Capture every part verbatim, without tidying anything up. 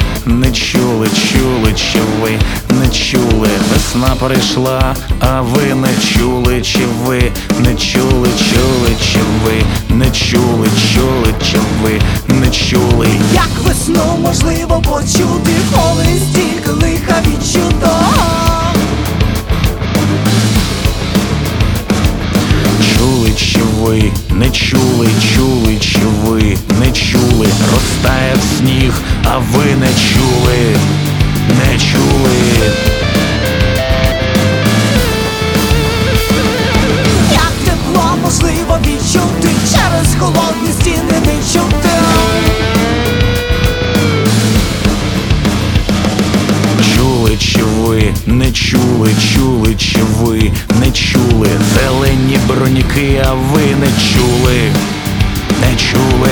не чули, чули, чи ви не чули? Весна прийшла, а ви не чули, чи ви не чули, чули, чи ви не чули, чули, чи ви не чули? Як весну можливо почути, коли стільки лиха відчуто? Чули, чи ви не чули, чули, чи ви не чули? Розтає сніг, а ви не чули, не чули. Як тепло можливо відчути, через холодні стіни не чути? Чули, чи ви не чули, чули, чи ви не чули? Зелені броніки, а ви не чули, не чули.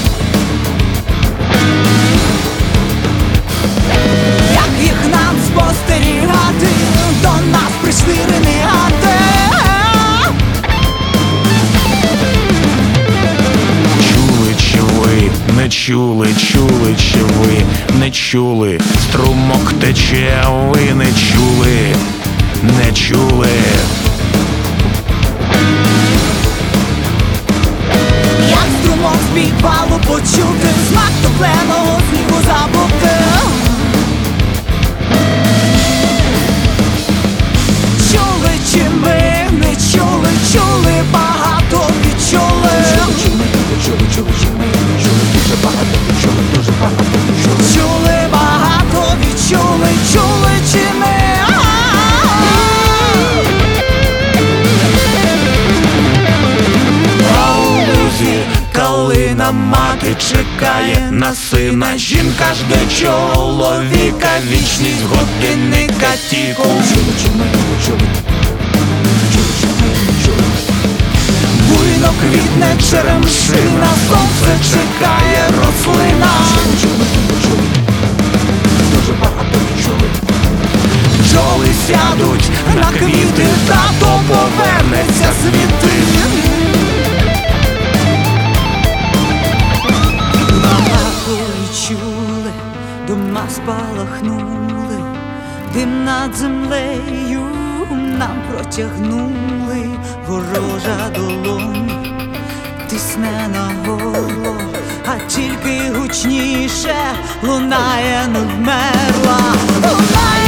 Як їх нам спостерігати, до нас прийшли ренегати? Чули, чи ви не чули, чули, чи ви не чули? Струмок тече, а ви не чули, не чули. Як струмок з підвалу почути, смак топленого снігу забути? Чули, чи ми не чули, чули, багато відчули? Чули, багато відчули, чули, чи ми? Калина мати чекає на сина, жінка жде чоловіка, вічність годинника тіку. Буйно квітне черемшина, сонце чекає рослина. Бджоли сядуть на квіти, тато повернеться звідти. Чули, дома спалахнули, дим над землею нам протягнули, ворожа долонь тисне на горло, а тільки гучніше лунає, не вмерла, лунає.